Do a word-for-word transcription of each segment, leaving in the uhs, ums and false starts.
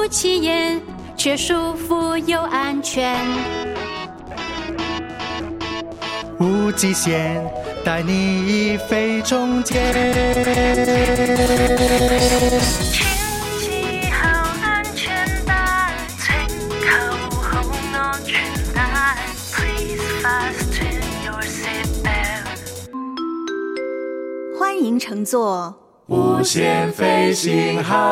起眼，却舒服又安全。 无极限，带你飞中间。 请系好安全带，请扣好安全带。Please fasten your seatbelt。 欢迎乘坐无限飞行号，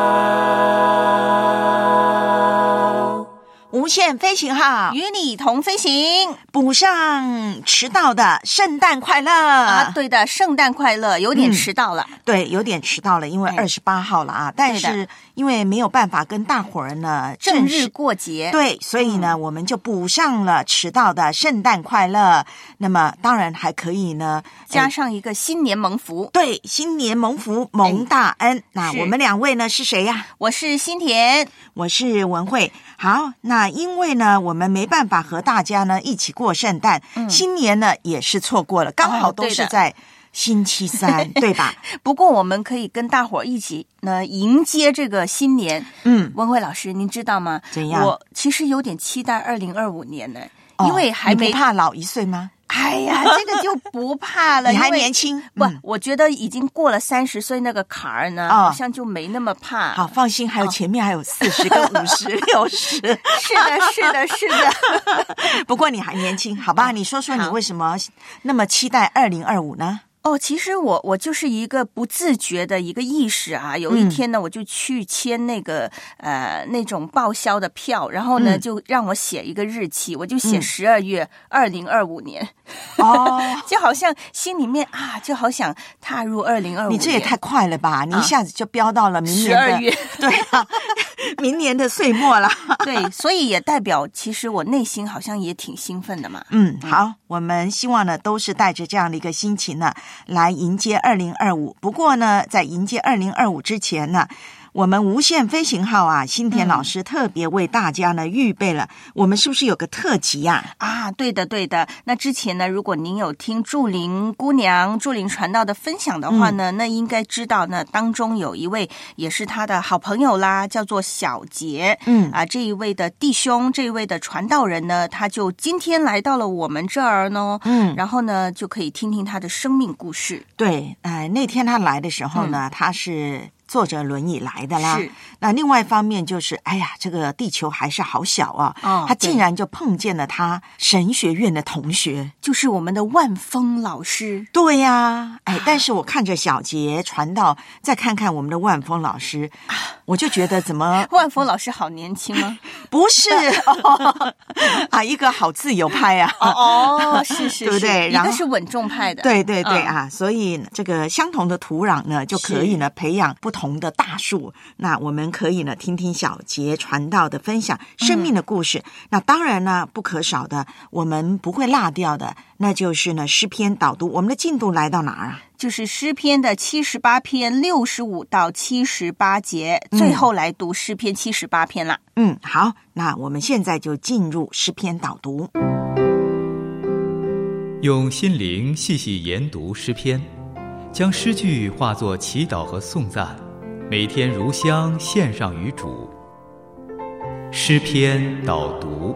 无限飞行号与你同飞行， 补上迟到的圣诞快乐啊！对的，圣诞快乐，有点迟到了。 嗯、对，有点迟到了，因为二十八号了啊。但是因为没有办法跟大伙儿呢正日过节， 对，所以呢、嗯，我们就补上了迟到的圣诞快乐。那么当然还可以呢， 加上一个新年蒙福。 对，新年蒙福，蒙大恩。那我们两位呢是谁呀、啊？ 我是新田， 我是文慧。好，那因为呢，我们没办法和大家呢一起过圣诞，嗯、新年呢也是错过了，刚好都是在星期三，哦、对, 对吧？ 不过我们可以跟大伙儿一起呢迎接这个新年。嗯，文慧老师，您知道吗？ 怎样？ 我其实有点期待二零二五年呢，哦、因为还没你不怕老一岁吗？ 哎呀，这个就不怕了。 你还年轻， 不、嗯，我觉得已经过了三十岁那个坎儿呢、哦，好像就没那么怕。 好，放心，还有前面还有四十跟五十、六十。是的，是的，是的。 不过你还年轻，好吧？你说说你为什么那么期待二零二五呢？ 哦，其实我我就是一个不自觉的一个意识啊。有一天呢，嗯、我就去签那个呃那种报销的票，然后呢、嗯、就让我写一个日期，我就写十二月二零二五年。哦，就好像心里面啊，就好想踏入二零二五年。 你这也太快了吧！你一下子就飙到了明年的十二月， 对啊，明年的岁末了。 对，所以也代表其实我内心好像也挺兴奋的嘛。 嗯，好，我们希望呢都是带着这样的一个心情呢。来迎接二零二五。不过呢，在迎接二零二五之前呢，我们无限飞行号啊，新田老师特别为大家呢预备了，我们是不是有个特辑呀、 啊？啊，对的，对的。那之前呢，如果您有听祝玲姑娘、祝玲传道的分享的话呢，嗯、那应该知道呢，当中有一位也是他的好朋友啦，叫做小杰。嗯，啊，这一位的弟兄，这一位的传道人呢，他就今天来到了我们这儿呢。嗯，然后呢，就可以听听他的生命故事。 对，呃，那天他来的时候呢，嗯、他是坐着轮椅来的啦。是。那另外一方面就是，哎呀，这个地球还是好小啊！哦，他竟然就碰见了他神学院的同学， 就是我们的万峰老师。 对呀、啊，哎，但是我看着小杰传道，再看看我们的万峰老师，我就觉得怎么万峰老师好年轻吗？ 不是哦，啊，一个好自由派啊！ 哦哦，是是是， 对不对？ 一个是稳重派的， 对对对、嗯、啊，所以这个相同的土壤呢，就可以呢培养不同的大树。那我们可以呢听听小杰传道的分享生命的故事、嗯、那当然呢不可少的我们不会落掉的，那就是呢诗篇导读。我们的进度来到哪儿啊？ 就是诗篇的七十八篇六十五到七十八节、嗯、最后来读诗篇七十八篇了。 嗯，好，那我们现在就进入诗篇导读。 用心灵细细研读诗篇，将诗句化作祈祷和颂赞，每天如香献上于主。诗篇导读。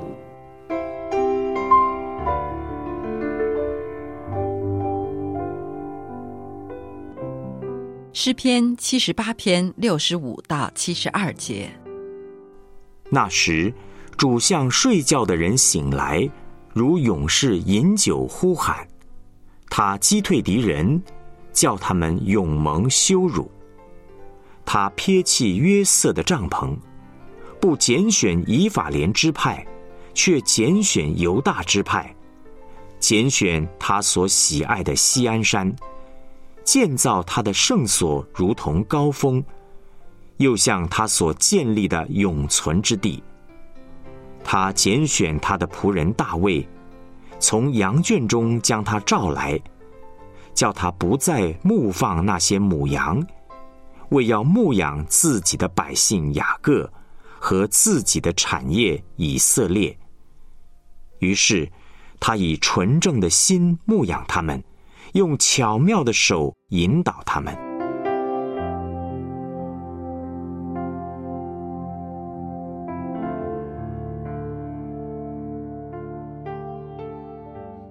诗篇七十八篇六十五到七十二节。 那时，主向睡觉的人醒来，如勇士饮酒呼喊。他击退敌人，叫他们永蒙羞辱。他撇弃约瑟的帐篷，不拣选以法莲支派，却拣选犹大支派，拣选他所喜爱的锡安山，建造他的圣所如同高峰，又像他所建立的永存之地。他拣选他的仆人大卫，从羊圈中将他召来，叫他不再牧放那些母羊，为要牧养自己的百姓雅各和自己的产业以色列。于是他以纯正的心牧养他们，用巧妙的手引导他们。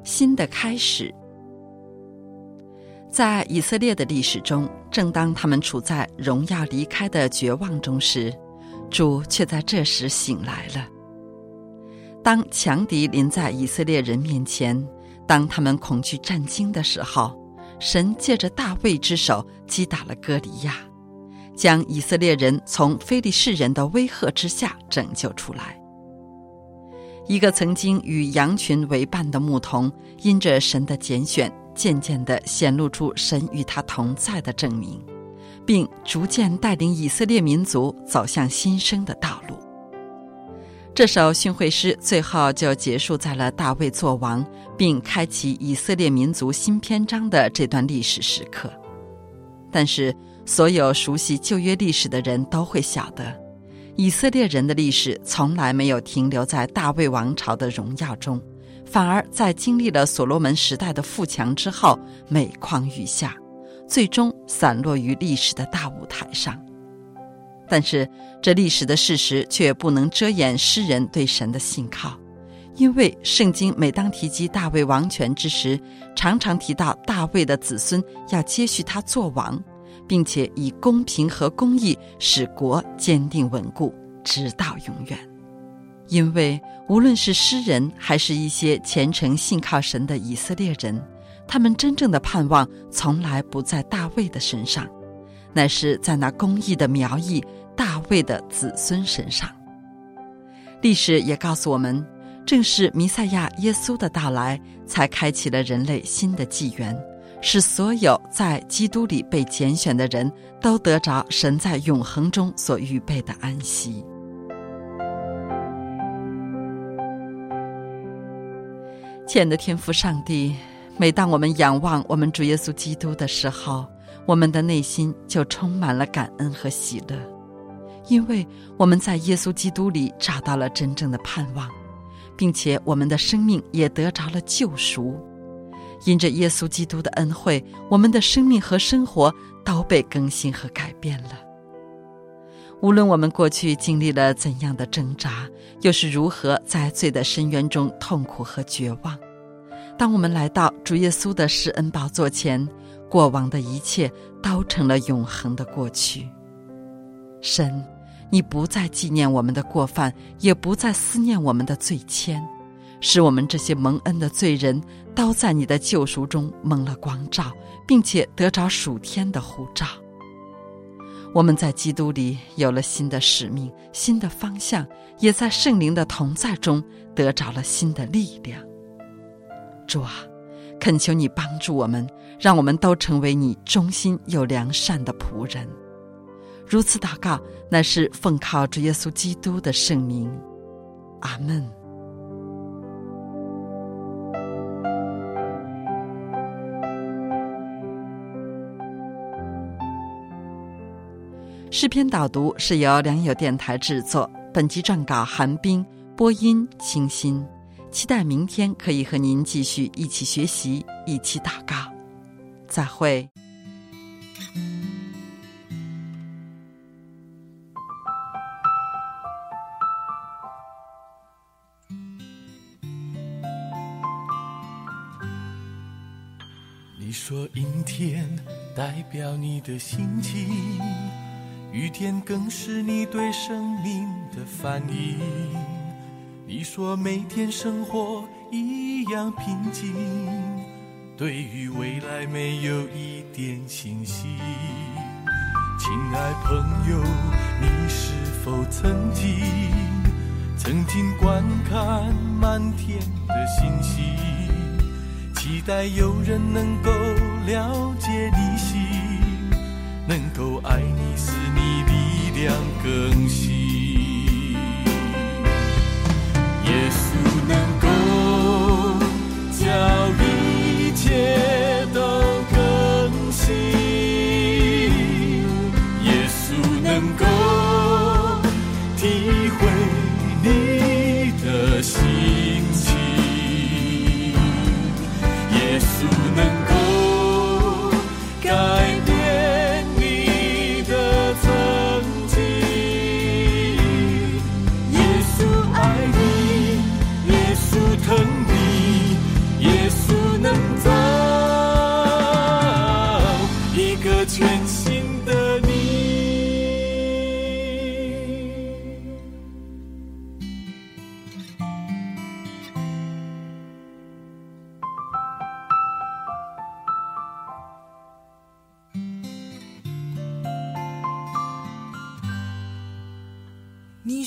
新的开始。在以色列的历史中，正当他们处在荣耀离开的绝望中时，主却在这时醒来了。当强敌临在以色列人面前，当他们恐惧战惊的时候，神借着大卫之手击打了歌利亚，将以色列人从非利士人的威吓之下拯救出来。一个曾经与羊群为伴的牧童，因着神的拣选，渐渐地显露出神与他同在的证明，并逐渐带领以色列民族走向新生的道路。这首训诲诗最后就结束在了大卫作王，并开启以色列民族新篇章的这段历史时刻。但是所有熟悉旧约历史的人都会晓得，以色列人的历史从来没有停留在大卫王朝的荣耀中，反而在经历了所罗门时代的富强之后每况愈下，最终散落于历史的大舞台上。但是这历史的事实却不能遮掩诗人对神的信靠，因为圣经每当提及大卫王权之时，常常提到大卫的子孙要接续他做王，并且以公平和公义使国坚定稳固，直到永远。因为无论是诗人还是一些虔诚信靠神的以色列人，他们真正的盼望从来不在大卫的身上，乃是在那公义的苗裔大卫的子孙身上。历史也告诉我们，正是弥赛亚耶稣的到来，才开启了人类新的纪元，使所有在基督里被拣选的人都得着神在永恒中所预备的安息。亲爱的天父上帝，每当我们仰望我们主耶稣基督的时候，我们的内心就充满了感恩和喜乐，因为我们在耶稣基督里找到了真正的盼望，并且我们的生命也得着了救赎。因着耶稣基督的恩惠，我们的生命和生活都被更新和改变了。无论我们过去经历了怎样的挣扎，又是如何在罪的深渊中痛苦和绝望，当我们来到主耶稣的施恩宝座前，过往的一切都成了永恒的过去。神，你不再纪念我们的过犯，也不再思念我们的罪愆，使我们这些蒙恩的罪人都在你的救赎中蒙了光照，并且得着属天的呼召。我们在基督里有了新的使命，新的方向，也在圣灵的同在中得着了新的力量。主啊，恳求你帮助我们，让我们都成为你忠心又良善的仆人。如此祷告，乃是奉靠主耶稣基督的圣名。阿们。诗篇导读是由良友电台制作，本集撰稿韩冰，播音清新。期待明天可以和您继续一起学习，一起祷告。再会。 你说阴天代表你的心情，雨天更是你对生命的反应。你说每天生活一样平静，对于未来没有一点信心。亲爱朋友，你是否曾经曾经观看满天的星星，期待有人能够了解你心，能够爱你，使你力量更新。耶稣能够叫一切都更新，耶稣能够体会你的心情，耶稣能够改变你的曾经。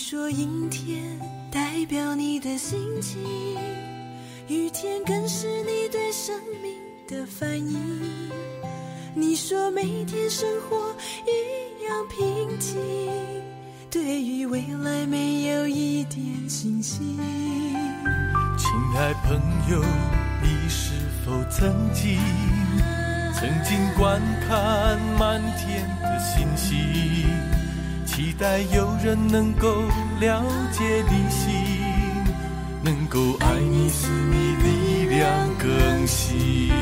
说阴天代表你的心情，雨天更是你对生命的反应。你说每天生活一样平静，对于未来没有一点信心。 亲爱朋友，你是否曾经曾经观看满天的星星，期待有人能够了解你心，能够爱你使你力量更新。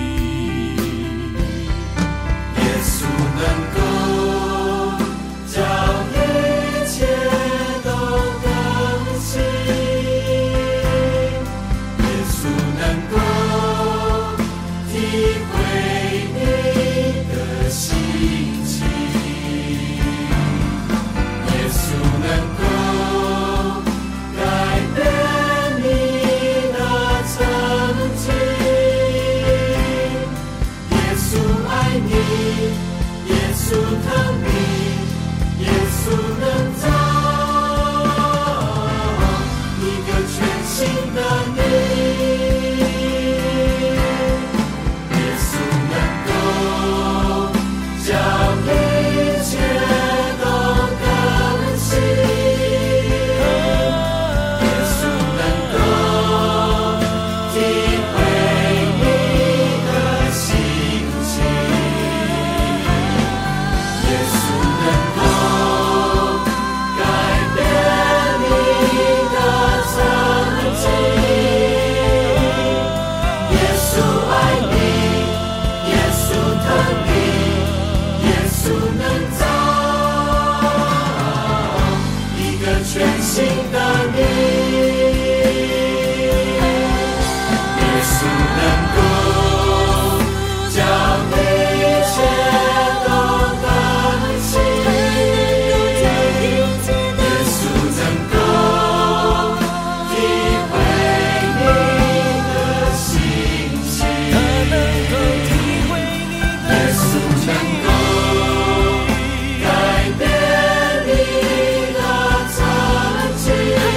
耶稣能够叫一切都更新，耶稣能够体会你的心情，耶稣能够改变你的曾经，耶稣爱你，耶稣疼你，耶稣能造一个全新的你，耶稣能够叫一切都更新，耶稣能够体会你的心情，耶稣能够改变你的曾经，耶稣爱你，耶稣疼你，耶稣能造一个全新的你，耶稣能够将一切都更新，耶稣能够体会你的心情，耶稣能够改变你的曾经，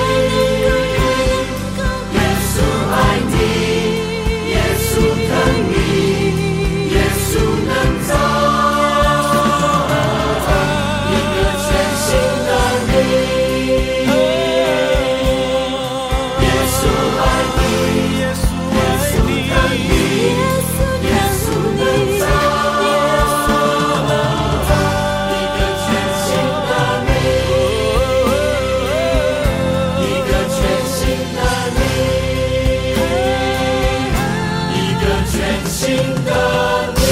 耶稣爱你，耶稣疼你，耶稣能造一个全新的你，耶稣爱你，耶稣疼你，耶稣能造一个全新的你，一个全新的你，一个全新的你。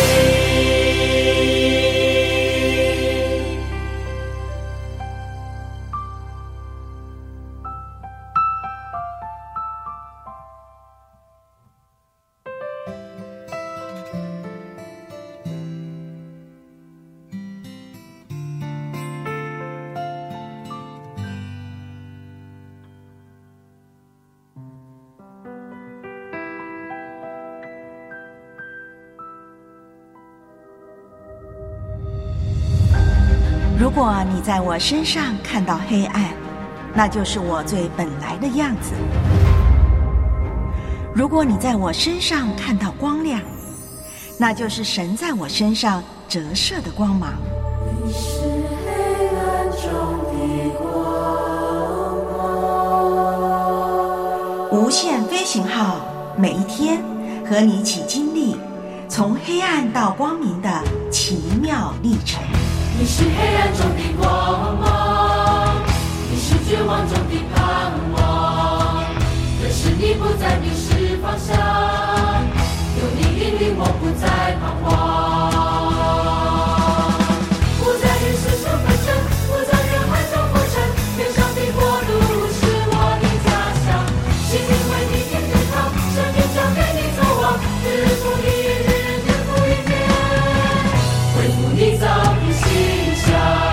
如果你在我身上看到黑暗，那就是我最本来的样子；如果你在我身上看到光亮，那就是神在我身上折射的光芒。 你是黑暗中的光芒， 无限飞行号每一天和你一起经历从黑暗到光明的奇妙历程。 你是黑暗中的光芒，你是绝望中的盼望，可是你不再迷失方向，有你引领我不再彷徨，不再与世上纷争，不在人海中浮沉，天上的国度是我的家乡，心灵为你天天堂，生命交给你作王，日复一日，年复一年，恢复你早已形象。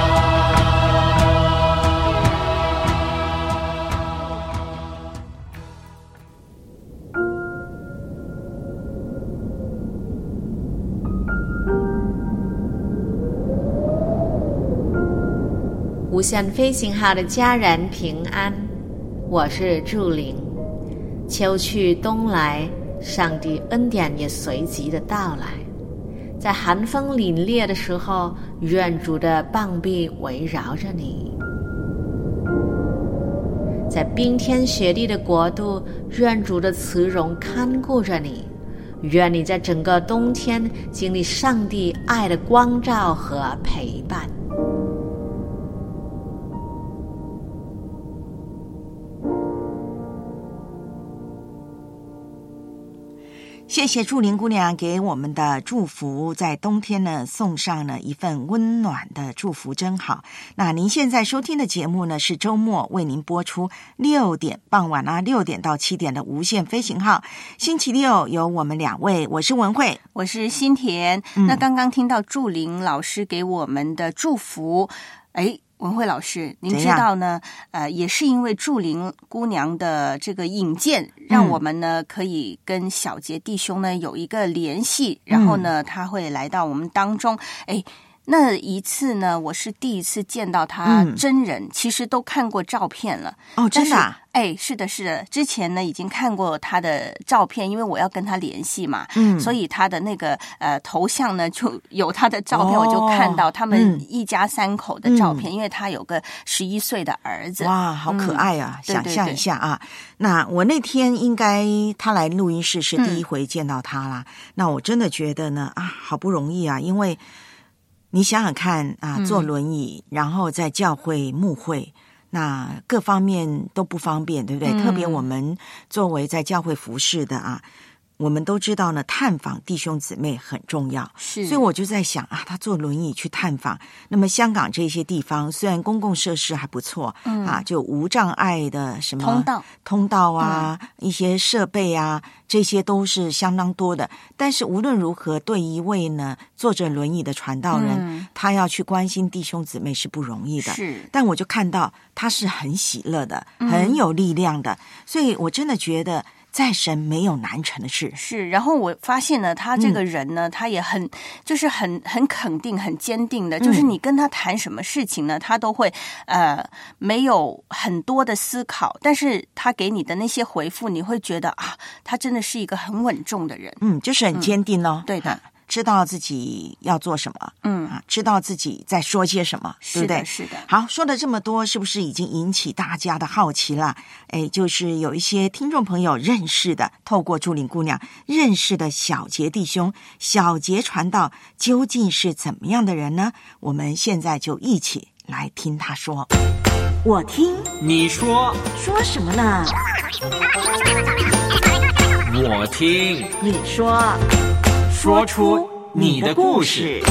无限飞行号的家人平安，我是祝玲。秋去冬来，上帝恩典也随即的到来。在寒风凛冽的时候，愿主的膀臂围绕着你；在冰天雪地的国度，愿主的慈容看顾着你。愿你在整个冬天经历上帝爱的光照和陪伴。 谢谢祝玲姑娘给我们的祝福，在冬天呢送上了一份温暖的祝福，真好。那您现在收听的节目呢是周末为您播出六点傍晚啊六点到七点的无限飞行号，星期六有我们两位，我是文慧， 我是新田。嗯、那刚刚听到祝玲老师给我们的祝福，哎。文慧老师，您知道呢？呃，也是因为祝玲姑娘的这个引荐，让我们呢、嗯、可以跟小杰弟兄呢有一个联系，然后呢，他会来到我们当中。哎，那一次呢，我是第一次见到他真人，嗯、其实都看过照片了。 哦，真的、啊？ 哎，是的，是的，之前呢已经看过他的照片，因为我要跟他联系嘛， 嗯， 所以他的那个呃头像呢就有他的照片，哦、我就看到他们一家三口的照片，嗯、因为他有个十一岁的儿子， 哇，好可爱啊！ 嗯、 想象一下啊，对对对，那我那天应该他来录音室是第一回见到他啦，嗯、那我真的觉得呢啊，好不容易啊，因为你想想看啊，坐轮椅，嗯、然后在教会牧会。那各方面都不方便，对不对？嗯、特别我们作为在教会服侍的啊，我们都知道呢，探访弟兄姊妹很重要。 是， 所以我就在想啊，他坐轮椅去探访，那么香港这些地方虽然公共设施还不错，嗯、啊，就无障碍的什么通道、 通道啊，嗯、一些设备啊，这些都是相当多的。但是无论如何，对一位呢坐着轮椅的传道人，嗯、他要去关心弟兄姊妹是不容易的。 是， 但我就看到他是很喜乐的，很有力量的，嗯、所以我真的觉得在神没有难成的事。 是，然后我发现呢，他这个人呢，嗯、他也很就是很很肯定、很坚定的，就是你跟他谈什么事情呢，他都会呃没有很多的思考，但是他给你的那些回复，你会觉得啊，他真的是一个很稳重的人。 嗯，就是很坚定哦。 嗯、对的。 知道自己要做什么， 嗯啊，知道自己在说些什么，对不对？ 是的， 好，说了这么多，是不是已经引起大家的好奇了？哎，就是有一些听众朋友认识的，透过祝玲姑娘认识的小杰弟兄，小杰传道究竟是怎么样的人呢？我们现在就一起来听他说。 我听你说， 说什么呢？ 我听你说。 说出你的故事。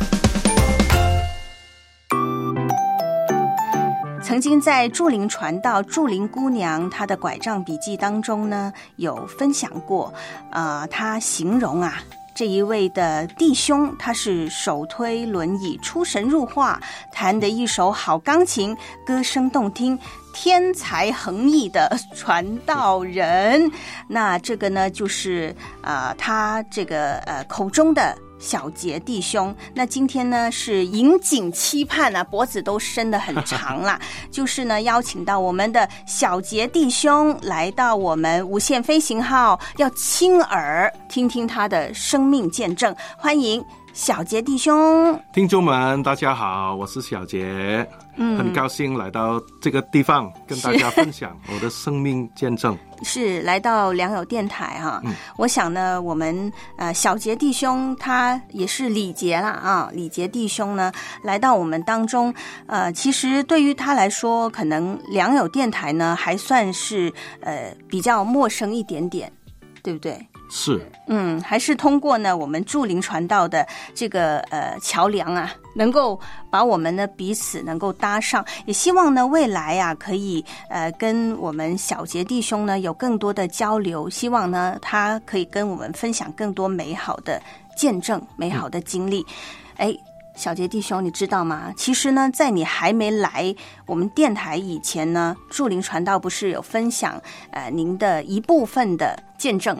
曾经在祝玲传道祝玲姑娘她的拐杖笔记当中呢，有分享过，呃，她形容啊，这一位的弟兄，他是手推轮椅出神入化，弹得一手好钢琴，歌声动听，天才横溢的传道人。那这个呢，就是呃他这个呃口中的小杰弟兄。那今天呢是引颈期盼啊，脖子都伸得很长啦就是呢邀请到我们的小杰弟兄来到我们无限飞行号，要亲耳听听他的生命见证。欢迎小杰弟兄。 听众们大家好，我是小杰，嗯，很高兴来到这个地方跟大家分享我的生命见证。 是来到良友电台哈、啊嗯，我想呢，我们呃小杰弟兄他也是礼节啦啊，礼节弟兄呢来到我们当中，呃，其实对于他来说，可能良友电台呢还算是呃比较陌生一点点，对不对？ 是， 嗯，还是通过呢我们祝玲传道的这个呃桥梁啊，能够把我们呢彼此能够搭上，也希望呢未来啊可以呃跟我们小杰弟兄呢有更多的交流，希望呢他可以跟我们分享更多美好的见证、美好的经历。哎、嗯，小杰弟兄，你知道吗？其实呢，在你还没来我们电台以前呢，祝玲传道不是有分享呃您的一部分的见证吗？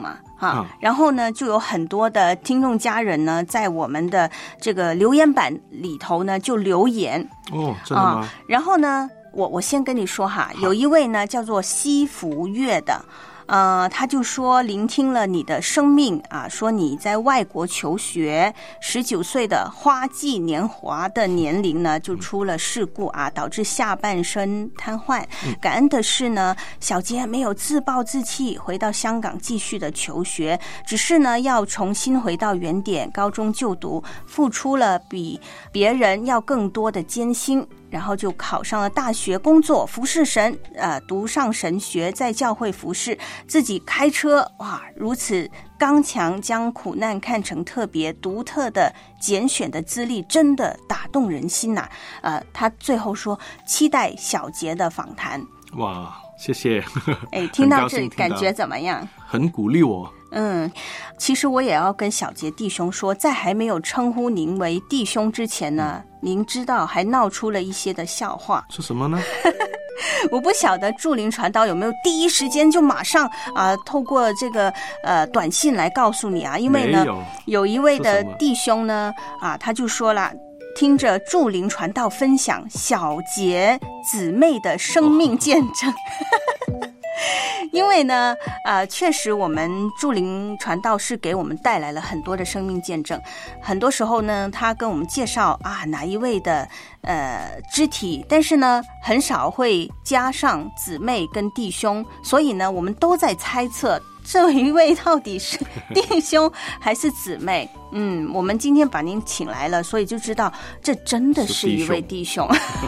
哈、啊。然后呢，就有很多的听众家人呢，在我们的这个留言板里头呢，就留言哦，真的吗？ 啊、然后呢，我我先跟你说哈，有一位呢叫做西福月的。呃，他就说聆听了你的生命啊，说你在外国求学，十九岁的花季年华的年龄呢，就出了事故啊，导致下半身瘫痪。感恩的是呢，小杰没有自暴自弃，回到香港继续的求学，只是呢要重新回到原点高中就读，付出了比别人要更多的艰辛。然后就考上了大学，工作服侍神，呃，读上神学，在教会服侍，自己开车，哇，如此刚强，将苦难看成特别独特的拣选的资历，真的打动人心呐、啊！呃，他最后说，期待小杰的访谈。 哇，谢谢。 哎，听到这里感觉怎么样？ 很鼓励我。 嗯，其实我也要跟小杰弟兄说，在还没有称呼您为弟兄之前呢，您知道还闹出了一些的笑话。 是什么呢？ 我不晓得祝灵传道有没有第一时间就马上啊、呃，透过这个呃短信来告诉你啊，因为呢，有, 有一位的弟兄呢啊，他就说了。听着祝灵传道分享小杰姊妹的生命见证、哦、因为呢呃，确实我们祝灵传道是给我们带来了很多的生命见证，很多时候呢他跟我们介绍啊哪一位的呃肢体，但是呢很少会加上姊妹跟弟兄，所以呢我们都在猜测这一位到底是弟兄还是姊妹？嗯，我们今天把您请来了，所以就知道这真的是一位弟兄。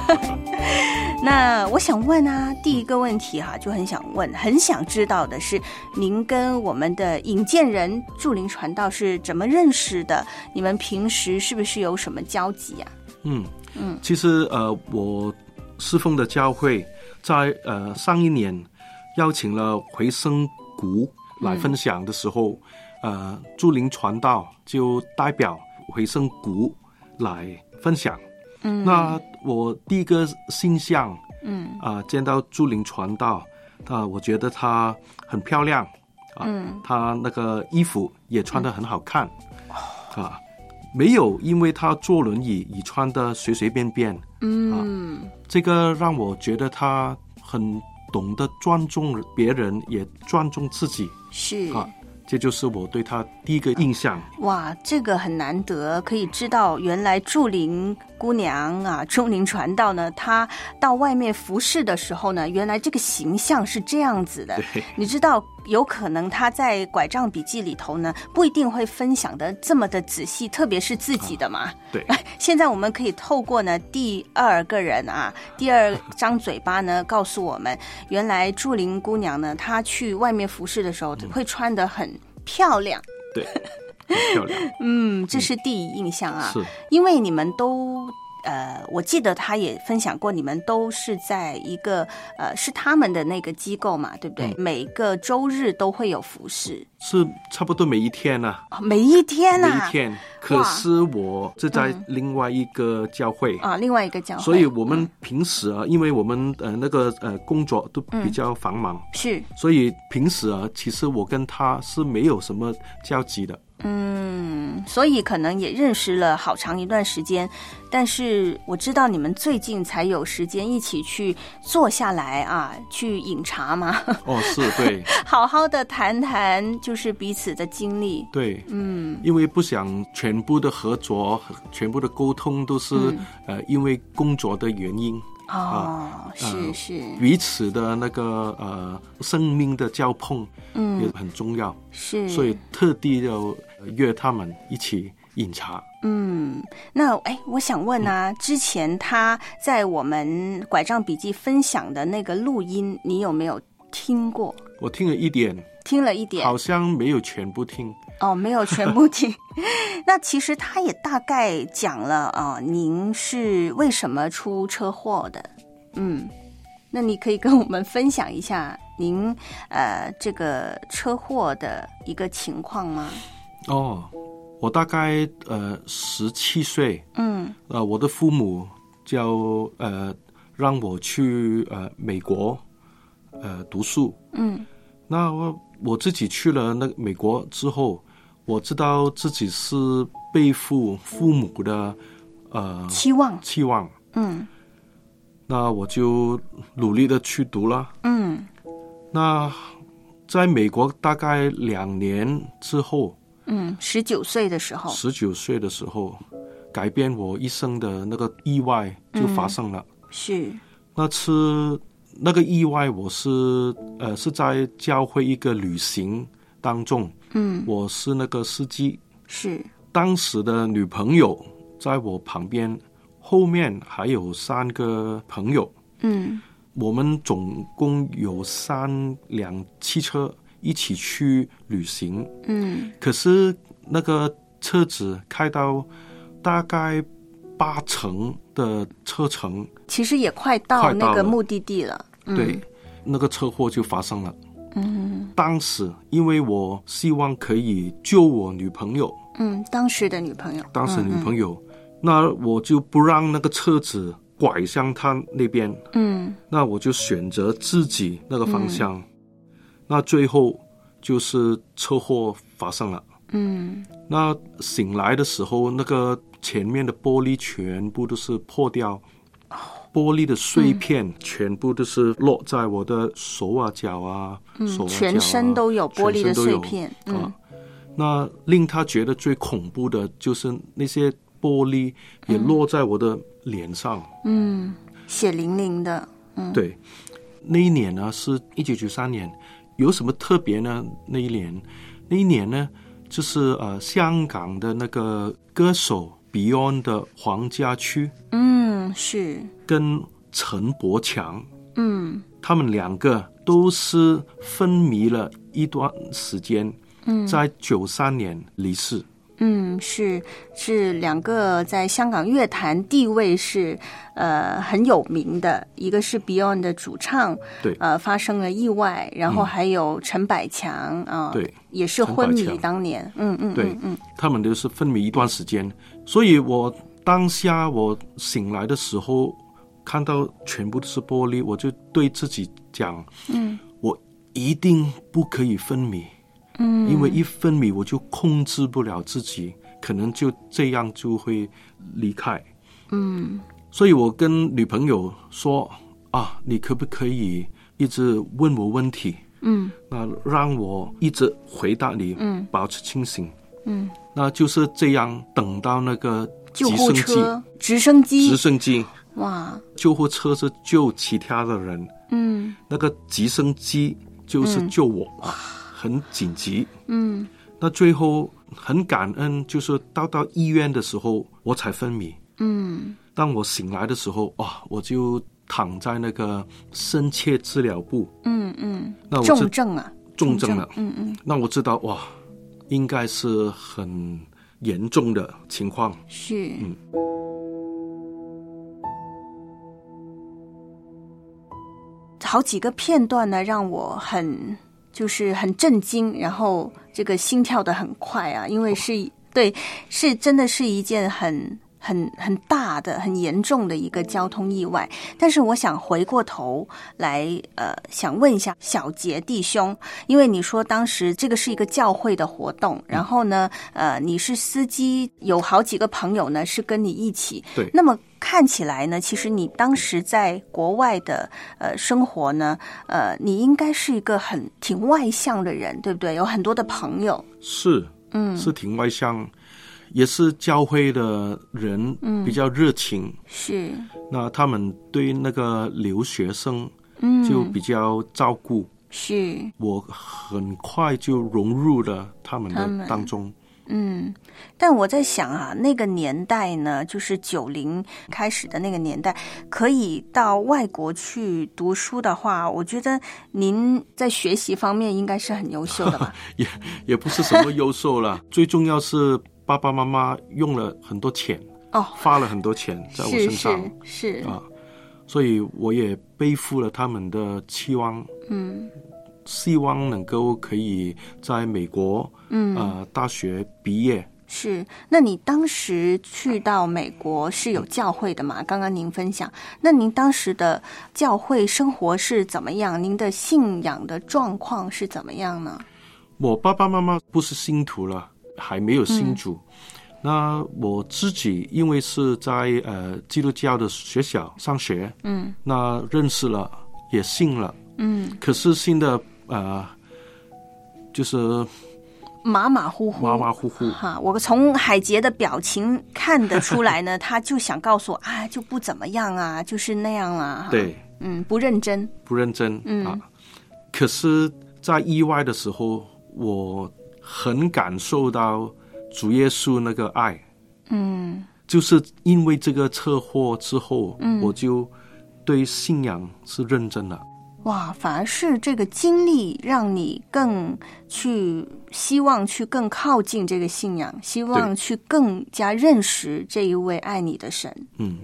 那我想问啊，第一个问题哈、啊，就很想问，很想知道的是，您跟我们的引荐人祝灵传道是怎么认识的？你们平时是不是有什么交集啊？ 嗯嗯，其实呃，我侍奉的教会在呃上一年邀请了回声谷来分享的时候，嗯、呃，祝灵传道就代表回声谷来分享。嗯，那我第一个印象，嗯啊、呃，见到祝灵传道，啊，我觉得她很漂亮，啊，嗯，她那个衣服也穿得很好看，嗯、啊，没有因为她坐轮椅而穿得随随便便，嗯、啊，这个让我觉得她很懂得尊重别人，也尊重自己， 是啊，这就是我对他第一个印象。 哇，这个很难得，可以知道原来祝灵姑娘啊，祝灵传道呢，她到外面服侍的时候呢，原来这个形象是这样子的。你知道，有可能她在拐杖笔记里头呢，不一定会分享的这么的仔细，特别是自己的嘛。啊、 对。 现在我们可以透过呢第二个人啊，第二张嘴巴呢，告诉我们，原来祝灵姑娘呢，她去外面服侍的时候，嗯、会穿得很漂亮。 对。很漂亮， 嗯，这是第一印象啊。 是， 因为你们都呃，我记得他也分享过，你们都是在一个呃，是他们的那个机构嘛，对不对？嗯、每个周日都会有服事， 是差不多每一天啊， 哦、每一天啊， 每一天。可是我是在另外一个教会、 嗯、啊，另外一个教会， 所以我们平时啊，嗯、因为我们呃那个呃工作都比较繁忙， 嗯、是， 所以平时啊，其实我跟他是没有什么交集的。 嗯，所以可能也认识了好长一段时间，但是我知道你们最近才有时间一起去坐下来啊，去饮茶嘛。 哦，是，对， 好好的谈谈就是彼此的经历。 对，嗯，因为不想全部的合作、全部的沟通都是、嗯、呃因为工作的原因。 哦，啊、是是、呃， 彼此的那个呃生命的交碰，嗯，也很重要， 是， 所以特地要约他们一起饮茶。 嗯，那哎，我想问啊，嗯、之前他在我们拐杖笔记分享的那个录音，你有没有听过？ 我听了一点， 听了一点， 好像没有全部听。 哦，没有全部听。那其实他也大概讲了啊、呃，您是为什么出车祸的？嗯，那你可以跟我们分享一下您呃这个车祸的一个情况吗？ 哦，我大概呃十七岁， 嗯， 呃，我的父母就呃让我去呃美国呃读书， 嗯。 那我我自己去了那个美国之后，我知道自己是背负父母的呃期望期望， 嗯， 那我就努力的去读了， 嗯， 那在美国大概两年之后， 嗯，十九岁的时候， 十九岁的时候，改变我一生的那个意外就发生了。 嗯、是那次那个意外，我是呃是在教会一个旅行当中， 嗯， 我是那个司机， 是当时的女朋友在我旁边，后面还有三个朋友， 嗯， 我们总共有三辆汽车一起去旅行， 嗯， 可是那个车子开到大概八成的车程， 其实也快到那个目的地了， 嗯、对，那个车祸就发生了。 嗯， 当时因为我希望可以救我女朋友， 嗯，当时的女朋友， 当时女朋友，嗯、那我就不让那个车子拐向他那边， 嗯， 那我就选择自己那个方向，嗯、那最后就是车祸发生了， 嗯， 那醒来的时候，那个前面的玻璃全部都是破掉，玻璃的碎片全部都是落在我的手啊脚啊， 嗯、 手啊脚啊， 全身都有玻璃的碎片， 嗯、啊。那令他觉得最恐怖的就是那些玻璃也落在我的脸上， 嗯，血淋淋的，嗯， 对。那一年呢是一九九三年，有什么特别呢？那一年，那一年呢，就是呃香港的那个歌手 Beyond 的黄家驹， 嗯，是跟陈百强， 嗯， 他们两个都是昏迷了一段时间， 嗯， 在九三年离世。 嗯，是是两个在香港乐坛地位是呃很有名的，一个是 Beyond 的主唱， 对， 呃发生了意外，然后还有陈百强啊， 对、呃， 也是昏迷当年，嗯嗯， 对，嗯，他们都是昏迷一段时间，所以我当下我醒来的时候看到全部都是玻璃，我就对自己讲， 嗯， 我一定不可以昏迷。 嗯， 因为一昏迷我就控制不了自己，可能就这样就会离开。 嗯， 所以我跟女朋友说啊，你可不可以一直问我问题？ 嗯， 那让我一直回答你， 嗯， 保持清醒。 嗯， 那就是这样，等到那个救护车、直升机、 直升机， 哇， 救护车是救其他的人， 嗯， 那个直升机就是救我啊。 嗯， 很紧急， 嗯， 那最后很感恩，就是到到医院的时候我才昏迷， 嗯， 当我醒来的时候，哇，我就躺在那个深切治疗部， 嗯嗯， 那我重症啊， 重症了， 嗯嗯， 那我知道哇，应该是很严重的情况， 是， 嗯， 好几个片段呢，让我很。就是很震惊，然后这个心跳得很快啊，因为是对，是真的是一件很很很大的、很严重的一个交通意外。但是我想回过头来，呃，想问一下小杰弟兄，因为你说当时这个是一个教会的活动，然后呢，呃，你是司机，有好几个朋友呢是跟你一起， 对， 那么。看起来呢，其实你当时在国外的呃生活呢，呃，你应该是一个很挺外向的人，对不对？有很多的朋友， 是， 嗯， 是挺外向，也是教会的人比较热情， 嗯、是。 那他们对那个留学生， 嗯， 就比较照顾， 是。 我很快就融入了他们的当中。 嗯，但我在想啊，那个年代呢，就是九零开始的那个年代，可以到外国去读书的话，我觉得您在学习方面应该是很优秀的吧？ 也也不是什么优秀了，最重要是爸爸妈妈用了很多钱哦， 花了很多钱在我身上， 是是啊，所以我也背负了他们的期望， 嗯。 希望能够可以在美国， 嗯， 呃，大学毕业是，那你当时去到美国是有教会的嘛？刚刚您分享，那您当时的教会生活是怎么样？您的信仰的状况是怎么样呢？ 我爸爸妈妈不是信徒了，还没有信主。嗯、那我自己因为是在呃基督教的学校上学，嗯，那认识了，也信了，嗯，可是信的呃就是马马虎虎， 马马虎虎哈。我从海杰的表情看得出来呢，他就想告诉我啊，就不怎么样啊，就是那样啊。 对， 嗯，不认真， 不认真， 嗯啊。可是，在意外的时候，我很感受到主耶稣那个爱， 嗯， 就是因为这个车祸之后， 嗯， 我就对信仰是认真的。 哇，反而是这个经历让你更去希望去更靠近这个信仰，希望去更加认识这一位爱你的神。 嗯。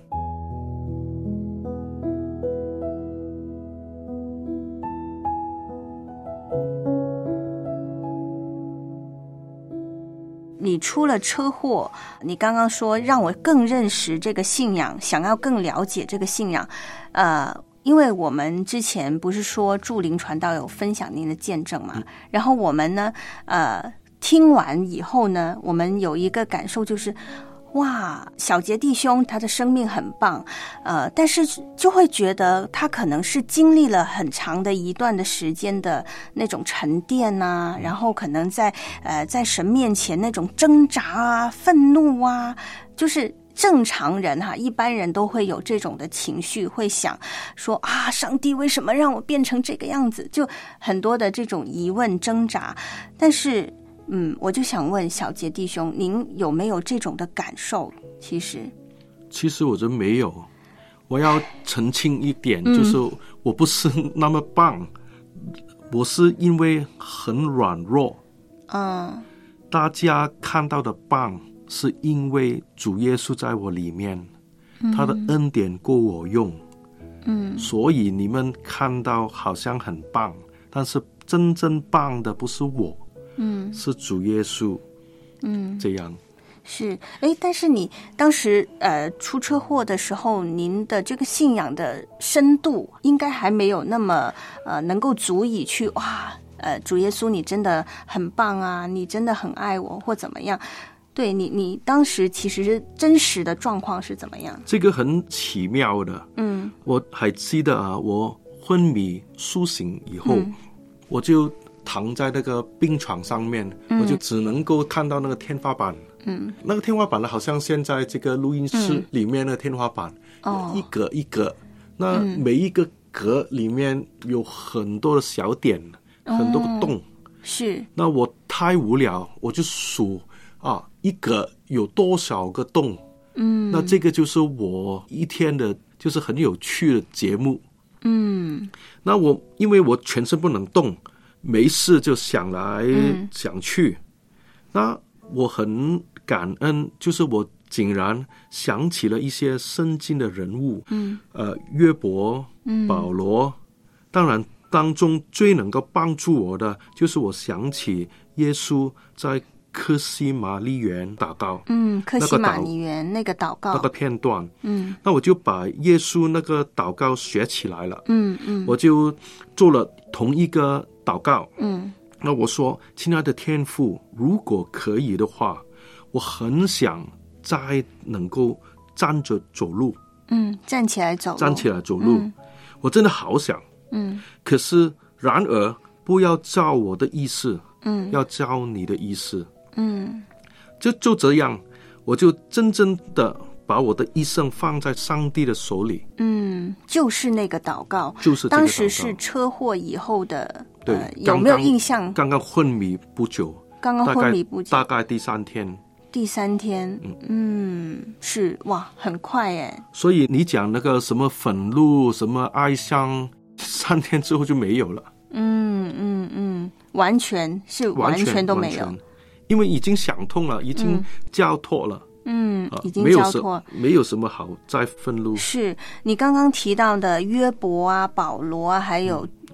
你出了车祸，你刚刚说让我更认识这个信仰，想要更了解这个信仰，呃。因为我们之前不是说祝灵传道有分享您的见证嘛，嗯、然后我们呢，呃，听完以后呢，我们有一个感受就是，哇，小杰弟兄他的生命很棒，呃，但是就会觉得他可能是经历了很长的一段的时间的那种沉淀呐、啊，然后可能在呃在神面前那种挣扎啊、愤怒啊，就是。正常人哈，一般人都会有这种的情绪，会想说啊，上帝为什么让我变成这个样子？就很多的这种疑问挣扎。但是，嗯，我就想问小杰弟兄，您有没有这种的感受？其实， 其实我真没有。我要澄清一点， 嗯、 就是我不是那么棒，我是因为很软弱。 嗯， 大家看到的棒。是因为主耶稣在我里面， 嗯、 他的恩典够我用， 嗯， 所以你们看到好像很棒，但是真正棒的不是我， 嗯， 是主耶稣， 嗯， 这样是。诶，但是你当时呃出车祸的时候，您的这个信仰的深度应该还没有那么呃能够足以去哇呃主耶稣你真的很棒啊，你真的很爱我或怎么样。对你，你当时其实是真实的状况是怎么样？ 这个很奇妙的。 嗯， 我还记得啊，我昏迷苏醒以后， 嗯、 我就躺在那个病床上面， 嗯、 我就只能够看到那个天花板。 嗯， 那个天花板呢，好像现在这个录音室里面的天花板， 嗯、 一格一格，那每一个格里面有很多的小点， 嗯、 很多个洞。 是。 那我太无聊，我就数。啊，一个有多少个洞？ 嗯， 那这个就是我一天的，就是很有趣的节目。 嗯， 那我因为我全身不能动，没事就想来想去。嗯、那我很感恩，就是我竟然想起了一些圣经的人物。 嗯， 呃，约伯、 嗯、 保罗，当然当中最能够帮助我的，就是我想起耶稣在。克西马尼园祷告， 嗯，克西马尼园那个祷告那个片段， 嗯， 那我就把耶稣那个祷告学起来了， 嗯嗯， 我就做了同一个祷告， 嗯， 那我说，亲爱的天父，如果可以的话，我很想再能够站着走路， 嗯，站起来走路， 站起来走路，嗯、我真的好想， 嗯， 可是然而不要照我的意思， 嗯， 要照你的意思。 嗯， 就就这样，我就真正的把我的一生放在上帝的手里。 嗯，就是那个祷告， 就是这个祷告。 当时是车祸以后的， 对， 呃、有没有印象？ 刚刚昏迷不久， 刚刚昏迷不久， 大概, 大概第三天。 第三天，嗯, 嗯是哇，很快耶。 所以你讲那个什么愤怒、什么哀伤，三天之后就没有了。 嗯嗯嗯，完全是完全都没有。 因为已经想通了，已经交托了， 嗯， 啊、 已经交托， 没有什么好再愤怒。 是你刚刚提到的约伯啊、保罗啊，还有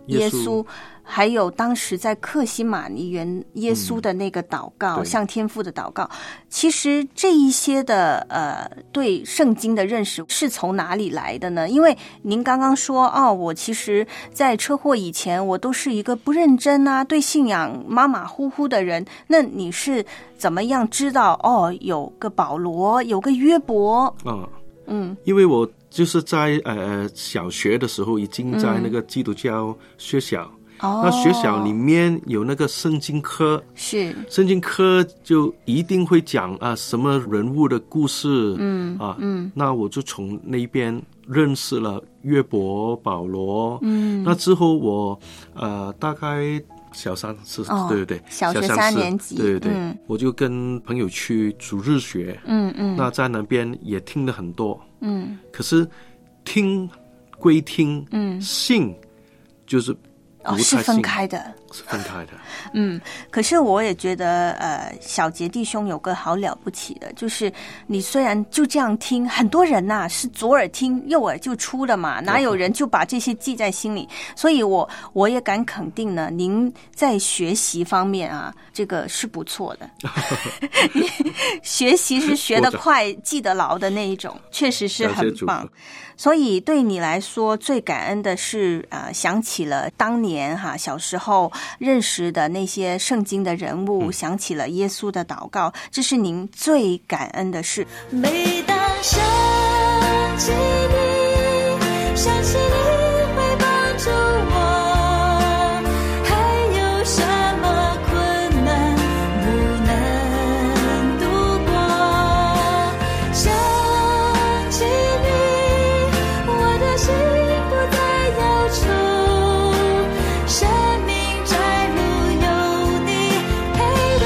耶稣，还有当时在客西马尼园耶稣的那个祷告， 嗯、 向天父的祷告。其实这一些的呃对圣经的认识是从哪里来的呢？因为您刚刚说哦，我其实在车祸以前我都是一个不认真啊，对信仰马马虎虎的人。那你是怎么样知道哦有个保罗，有个约伯？ 嗯嗯， 因为我就是在呃小学的时候已经在那个基督教学校。嗯哦、那学校里面有那个圣经科， 是圣经科就一定会讲啊什么人物的故事， 嗯啊， 嗯， 那我就从那边认识了约伯、保罗， 嗯， 那之后我呃大概小三是、哦、对对对， 小学三年级， 对对对、 嗯， 我就跟朋友去主日学， 嗯嗯， 那在那边也听了很多， 嗯， 可是听归听， 嗯， 信就是。 哦，是分开的， 是分开的。 嗯，可是我也觉得，呃，小杰弟兄有个好了不起的，就是你虽然就这样听，很多人呐、啊、是左耳听右耳就出了嘛，哪有人就把这些记在心里？所以我我也敢肯定呢，您在学习方面啊，这个是不错的。学习是学得快、记得牢的那一种，确实是很棒。所以对你来说，最感恩的是，呃，想起了当年哈小时候认识的那些圣经的人物，嗯、想起了耶稣的祷告，这是您最感恩的事。 每当想起你，想起你会帮助我，还有什么困难不能度过？想起你。心不再忧愁，生命窄路有你陪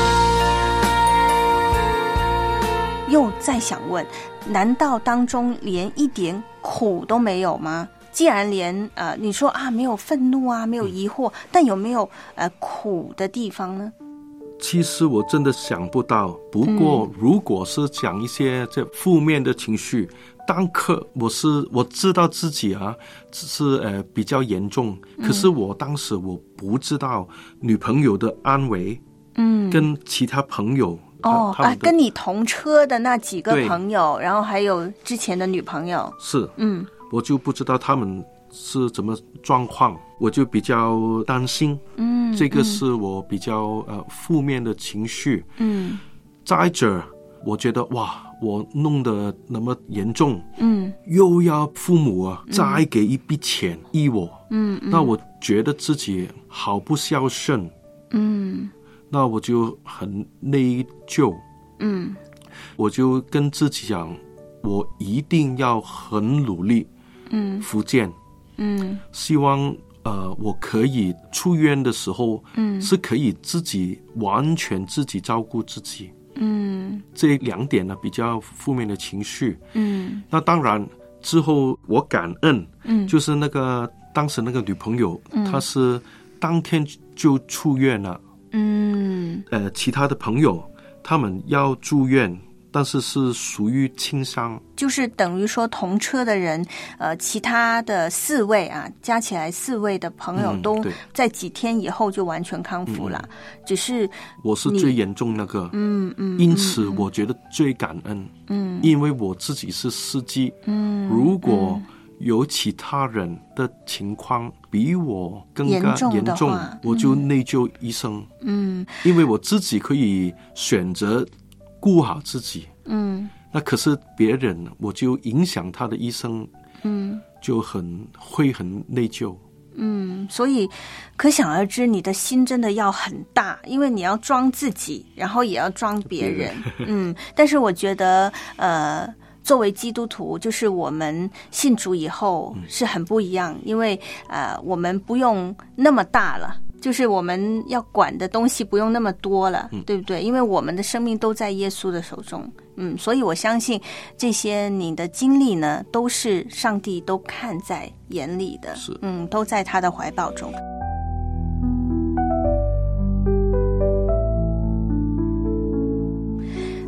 伴。 又再想问，难道当中连一点苦都没有吗？既然连呃你说啊没有愤怒啊，没有疑惑，但有没有呃苦的地方呢？ 其实我真的想不到。不过，嗯、如果是讲一些这负面的情绪，当刻我是我知道自己啊是呃比较严重，可是我当时我不知道女朋友的安危，嗯，跟其他朋友哦啊，跟你同车的那几个朋友，然后还有之前的女朋友， 是， 嗯， 我就不知道他们是怎么状况，我就比较担心， 嗯， 这个是我比较呃负面的情绪， 嗯， 再者，我觉得哇。我弄得那么严重， 嗯， 又要父母啊再给一笔钱医我， 嗯， 那我觉得自己好不孝顺， 嗯， 那我就很内疚， 嗯， 我就跟自己讲，我一定要很努力， 嗯， 复健， 嗯， 希望呃我可以出院的时候， 嗯， 是可以自己完全自己照顾自己。 嗯， 这两点呢比较负面的情绪。 嗯， 那当然之后我感恩， 嗯， 就是那个当时那个女朋友， 嗯， 她是当天就出院了。 嗯， 呃，其他的朋友他们要住院，但是是属于轻伤， 就是等于说同车的人，呃，其他的四位啊，加起来四位的朋友都在几天以后就完全康复了，嗯、只是我是最严重那个， 嗯嗯， 因此我觉得最感恩， 嗯， 因为我自己是司机， 嗯， 如果有其他人的情况比我更加严重，我就内疚一生， 嗯， 因为我自己可以选择顾好自己， 嗯， 那可是别人我就影响他的一生， 嗯， 就很会很内疚， 嗯，所以可想而知，你的心真的要很大，因为你要装自己，然后也要装别人，嗯，但是我觉得，呃。作为基督徒，就是我们信主以后是很不一样，因为呃，我们不用那么大了，就是我们要管的东西不用那么多了， 嗯、 对不对？因为我们的生命都在耶稣的手中，嗯，所以我相信这些你的经历呢，都是上帝都看在眼里的， 是， 嗯，都在他的怀抱中。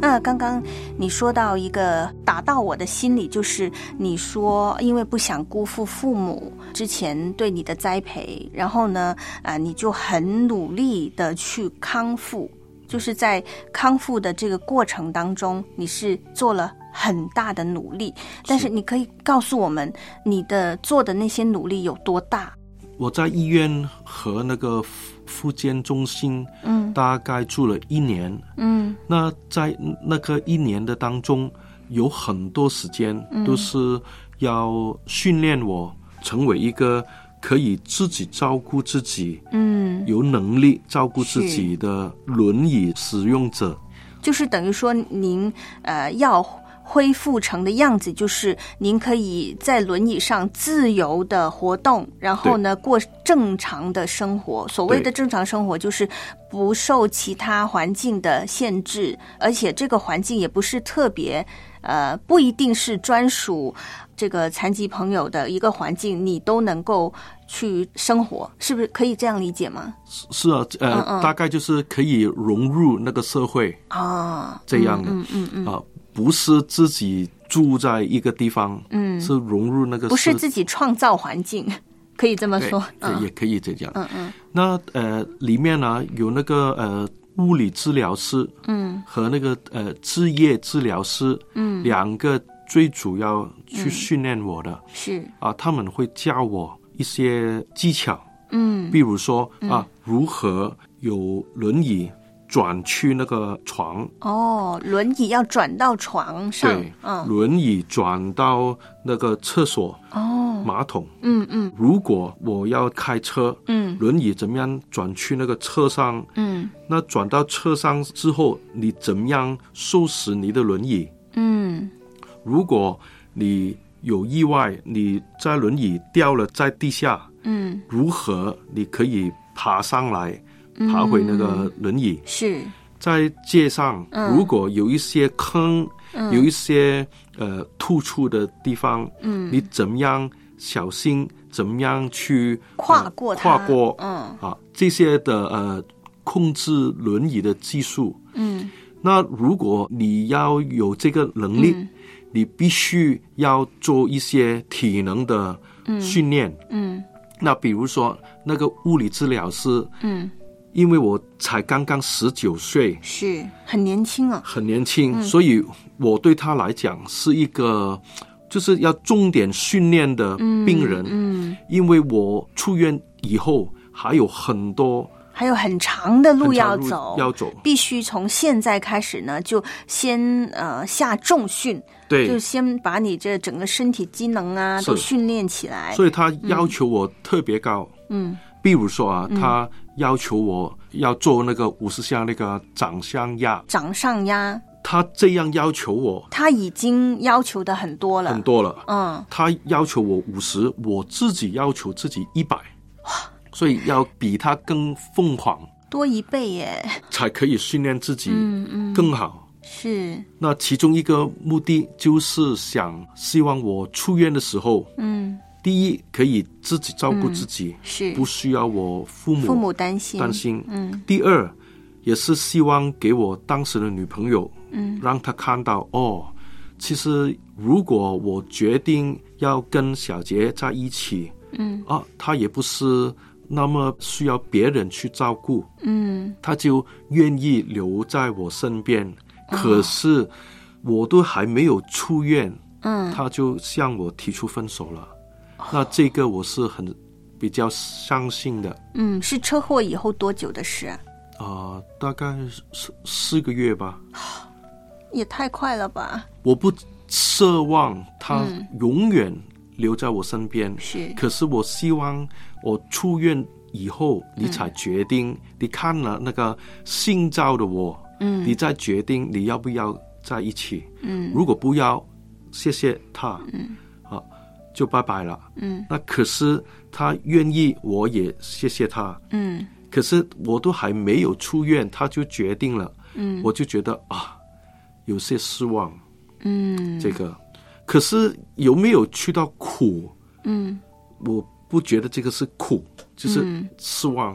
那刚刚你说到一个打到我的心里，就是你说因为不想辜负父母之前对你的栽培，然后呢，啊、呃，你就很努力的去康复，就是在康复的这个过程当中，你是做了很大的努力，但是你可以告诉我们你的做的那些努力有多大？ 我在医院和那个复健中心，嗯，大概住了一年，嗯，那在那个一年的当中，有很多时间都是要训练我成为一个可以自己照顾自己，嗯，有能力照顾自己的轮椅使用者， 就是等于说您呃要恢复成的样子，就是您可以在轮椅上自由的活动，然后呢过正常的生活。所谓的正常生活就是不受其他环境的限制，而且这个环境也不是特别呃不一定是专属这个残疾朋友的一个环境，你都能够去生活，是不是可以这样理解吗？ 是啊，呃嗯嗯大概就是可以融入那个社会啊，这样的，嗯嗯嗯啊。不是自己住在一个地方，嗯，是融入那个， 不是自己创造环境，可以这么说， 嗯、也可以这样。 嗯嗯。 那呃，里面呢有那个呃物理治疗师，嗯，和那个呃职业治疗师，嗯，两个最主要去训练我的，嗯、是啊，他们会教我一些技巧，嗯，比如说啊，如何有轮椅转去那个床哦，轮椅要转到床上， 对，嗯，轮椅转到那个厕所哦，马桶， 嗯嗯。 如果我要开车，嗯，轮椅怎么样转去那个车上，嗯，那转到车上之后，你怎么样收拾你的轮椅，嗯，如果你有意外，你在轮椅掉了在地下，嗯，如何你可以爬上来？爬回那个轮椅， 嗯、是在街上、嗯，如果有一些坑，嗯、有一些呃突出的地方，嗯，你怎么样小心？怎么样去跨过它？ 呃、跨过， 嗯啊，这些的呃控制轮椅的技术，嗯，那如果你要有这个能力，嗯、你必须要做一些体能的训练，嗯，嗯那比如说那个物理治疗师，嗯。因为我才刚刚十九岁， 是很年轻啊， 很年轻、嗯，所以我对他来讲是一个就是要重点训练的病人。嗯，嗯因为我出院以后还有很多， 还有很长的路要走， 要走， 必须从现在开始呢，就先呃下重训， 对， 就先把你这整个身体机能啊都训练起来。 所以他要求我特别高，嗯。比如说啊， 嗯、 他要求我要做那个五十下那个掌上压， 掌上压， 他这样要求我， 他已经要求的很多了， 很多了。 嗯， 他要求我五十，我自己要求自己一百，所以要比他更疯狂， 多一倍耶， 才可以训练自己更好。 嗯嗯、是， 那其中一个目的就是想希望我出院的时候，嗯。第一，可以自己照顾自己，嗯、是不需要我父母父母担心担心。 嗯。 第二，也是希望给我当时的女朋友，嗯，让她看到哦，其实如果我决定要跟小杰在一起，嗯啊，她也不是那么需要别人去照顾，嗯，她就愿意留在我身边。哦、可是我都还没有出院，嗯，她就向我提出分手了。那这个我是很比较相信的。 嗯，是车祸以后多久的事啊？ 啊、呃，大概四四个月吧。 也太快了吧！ 我不奢望他永远留在我身边，嗯、是。可是我希望我出院以后，你才决定。嗯、你看了那个新照的我，嗯，你再决定你要不要在一起。嗯，如果不要，谢谢他。嗯。就拜拜了，嗯，那可是他愿意，我也谢谢他，嗯，可是我都还没有出院，他就决定了，嗯，我就觉得啊，有些失望，嗯，这个，可是有没有去到苦？嗯，我不觉得这个是苦，就是失望，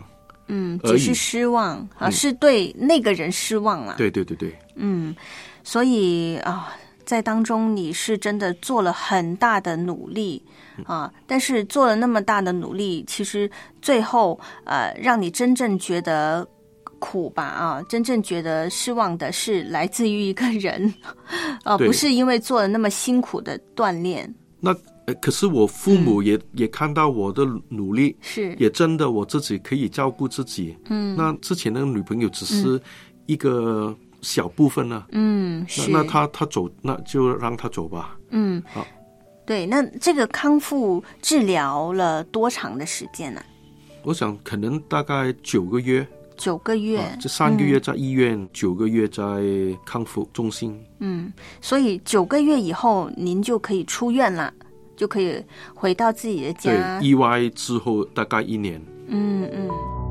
嗯，只是失望啊、嗯，是对那个人失望了。 对对对对， 嗯，所以啊，在当中你是真的做了很大的努力啊，但是做了那么大的努力，其实最后呃，让你真正觉得苦吧啊，真正觉得失望的是来自于一个人啊，不是因为做了那么辛苦的锻炼。 那可是我父母也、嗯、也看到我的努力， 是也真的我自己可以照顾自己。嗯，那之前那个女朋友只是一个小部分呢、啊。嗯，是。那那他他走，那就让他走吧。 嗯，好。对，那这个康复治疗了多长的时间呢、啊？ 我想可能大概九个月。 九个月， 啊、这三个月在医院、嗯，九个月在康复中心。 嗯，所以九个月以后您就可以出院了。就可以回到自己的家。 对，意外之后大概一年。 嗯嗯。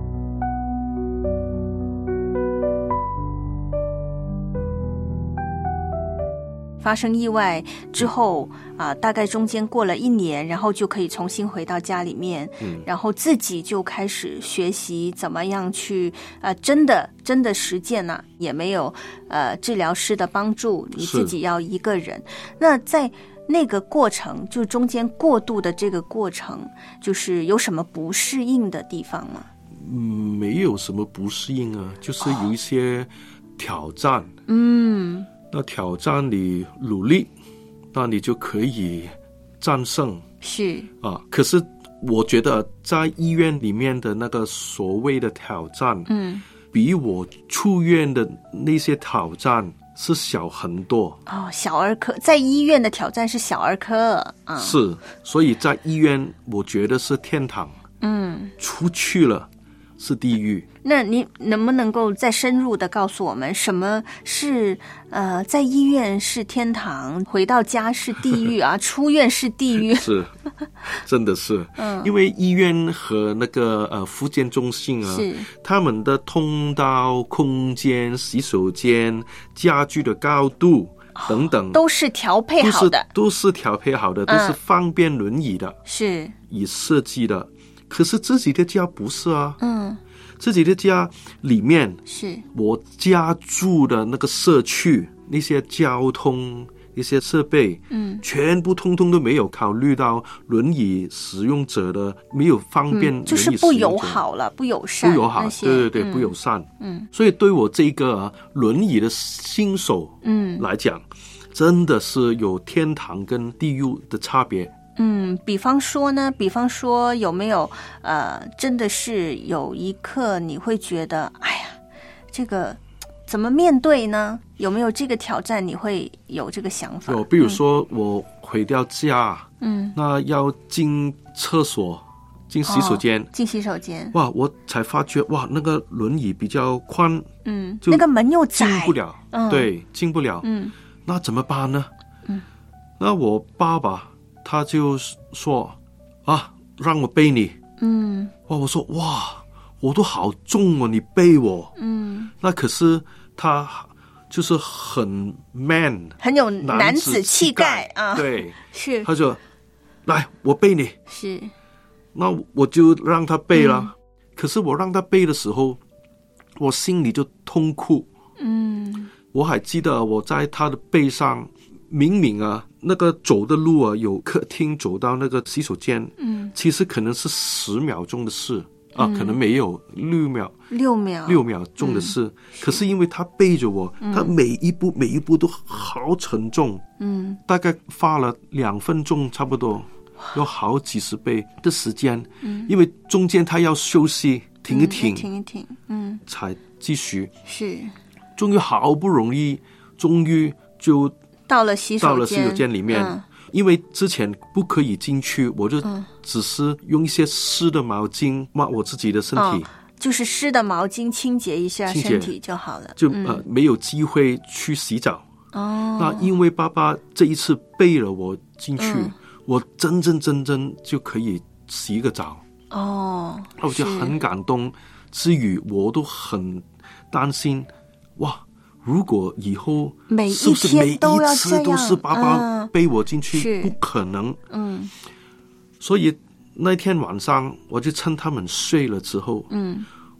发生意外之后啊、呃，大概中间过了一年，然后就可以重新回到家里面，嗯，然后自己就开始学习怎么样去呃，真的真的实践呢、啊，也没有呃治疗师的帮助，你自己要一个人。那在那个过程，就中间过渡的这个过程，就是有什么不适应的地方吗？ 嗯，没有什么不适应啊，就是有一些挑战。哦、 嗯， 那挑战你努力，那你就可以战胜。 是啊，可是我觉得在医院里面的那个所谓的挑战， 嗯， 比我出院的那些挑战是小很多哦，小儿科在医院的挑战是小儿科啊、嗯， 是，所以在医院我觉得是天堂， 嗯， 出去了是地狱。 那你能不能够再深入的告诉我们，什么是呃在医院是天堂，回到家是地狱啊？出院是地狱？ 是，真的是， 嗯， 因为医院和那个呃复健中心啊， 是他们的通道、空间、洗手间、家具的高度等等， 都是调配好的， 都是都是调配好的，嗯、都是方便轮椅的， 是以设计的。可是自己的家不是啊， 嗯。 自己的家里面是我家住的那个社区，那些交通、一些设备， 嗯， 全部通通都没有考虑到轮椅使用者的，没有方便轮椅使用者、 嗯、就是不友好了，不友善， 不友好，对对对、嗯，不友善。 嗯， 所以对我这个、啊、轮椅的新手， 嗯来讲，真的是有天堂跟地狱的差别。 嗯，比方说呢，比方说有没有呃，真的是有一刻你会觉得，哎呀，这个怎么面对呢？有没有这个挑战？你会有这个想法？ 有，比如说我回到家， 嗯， 那要进厕所、进洗手间、 哦，进洗手间， 哇，我才发觉哇，那个轮椅比较宽， 嗯，那个门又窄， 进不了， 嗯， 对，进不了， 嗯， 那怎么办呢？ 嗯， 那我爸爸。他就说啊，让我背你。 嗯， 哇，我说哇，我都好重哦，你背我。 嗯， 那可是他就是很 man， 很有男子气概啊。 对， 是。 他说来，我背你。 是。 那我就让他背了。 嗯、 可是我让他背的时候，我心里就痛苦。 嗯， 我还记得我在他的背上。明明啊，那个走的路啊，有客厅走到那个洗手间， 嗯， 其实可能是十秒钟的事啊、嗯，可能没有六秒， 六秒， 六秒钟的事。嗯、可是因为他背着我、嗯，他每一步每一步都好沉重， 嗯， 大概花了两分钟，差不多有好几十倍的时间， 嗯， 因为中间他要休息，停一停， 嗯、停一停，嗯， 才继续。 是， 终于好不容易，终于就。 到了洗手间， 到了洗手间里面、嗯，因为之前不可以进去，我就只是用一些湿的毛巾抹我自己的身体， 哦、就是湿的毛巾清洁一下身体就好了， 就、嗯、呃没有机会去洗澡。 哦， 那因为爸爸这一次背了我进去， 嗯、 我真真正正就可以洗个澡。 哦， 那我就很感动，之余我都很担心，哇。如果以后每一是不是每一次都是爸爸背我进去？ 嗯、 不可能。 嗯， 所以那天晚上我就趁他们睡了之后， 嗯，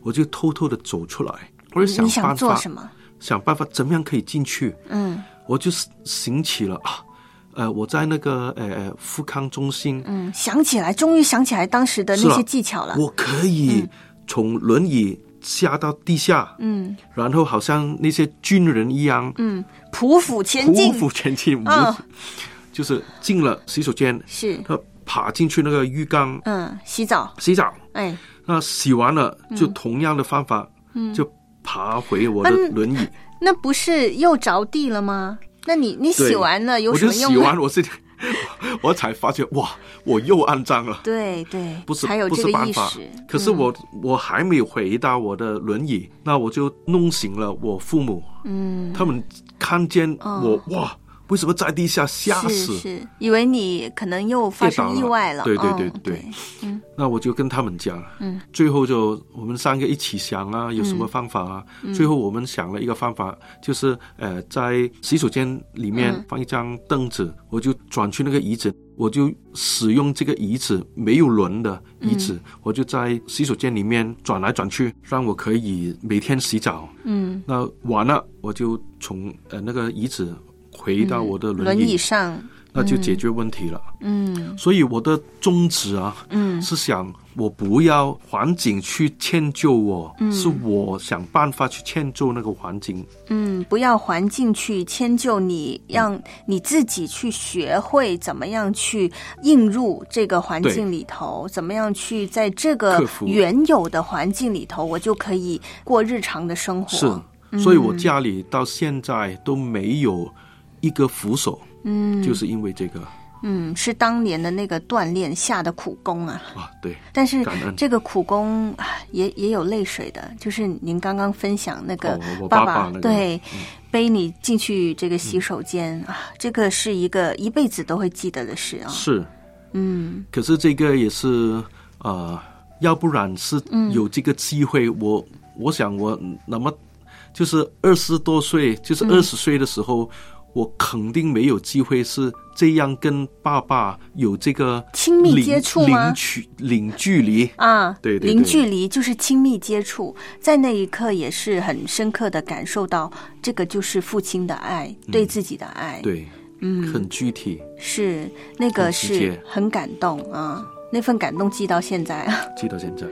我就偷偷的走出来，我就想你想办法做什么？ 想办法怎么样可以进去。 嗯， 我就醒起了啊，呃，我在那个呃富康中心， 嗯，想起来，终于想起来当时的那些技巧了。 我可以从轮椅下到地下， 嗯， 然后好像那些军人一样， 嗯，匍匐前进， 匍匐前进， 嗯， 就是进了洗手间， 是， 他爬进去那个浴缸， 嗯，洗澡， 洗澡， 哎， 那洗完了就同样的方法，嗯，就爬回我的轮椅。 那不是又着地了吗？那你你洗完了有什么用呢？ 我就洗完，我是我才发觉哇，我又肮脏了。 对对， 不是还有这个意识。 可是我、嗯、我还没有回到我的轮椅，那我就弄醒了我父母。嗯，他们看见我、哦、哇，为什么在地下，吓死， 是是，以为你可能又发生意外了。 对对对 对, 对，嗯， 那我就跟他们讲， 嗯， 最后就我们三个一起想啊，有什么方法啊？嗯、最后我们想了一个方法，就是呃，在洗手间里面放一张凳子，嗯、我就转去那个椅子，我就使用这个椅子没有轮的椅子，嗯、我就在洗手间里面转来转去，让我可以每天洗澡。嗯，那完了我就从呃那个椅子回到我的轮椅、嗯、 轮椅上， 那就解决问题了。 嗯， 所以我的宗旨啊，嗯，是想我不要环境去迁就我，嗯，是我想办法去迁就那个环境。 嗯，不要环境去迁就你，让你自己去学会怎么样去映入这个环境里头，怎么样去在这个原有的环境里头，我就可以过日常的生活。 是，所以我家里到现在都没有一个扶手。嗯，就是因为这个， 嗯，是当年的那个锻炼下的苦功啊。 啊，对。 但是这个苦功也也有泪水的，就是您刚刚分享那个爸爸， 哦，我爸爸那个， 对， 嗯， 背你进去这个洗手间，嗯，啊，这个是一个一辈子都会记得的事啊。 是， 嗯。 可是这个也是呃，要不然是有这个机会，嗯，我我想我那么就是二十多岁，就是二十岁的时候。嗯，我肯定没有机会是这样跟爸爸有这个亲密接触吗？ 零距零距离啊， 对 对, 对， 零距离就是亲密接触，在那一刻也是很深刻的感受到，这个就是父亲的爱，嗯，对自己的爱， 对，嗯，很具体， 是那个是很感动啊，那份感动记到现在啊， 记到现在。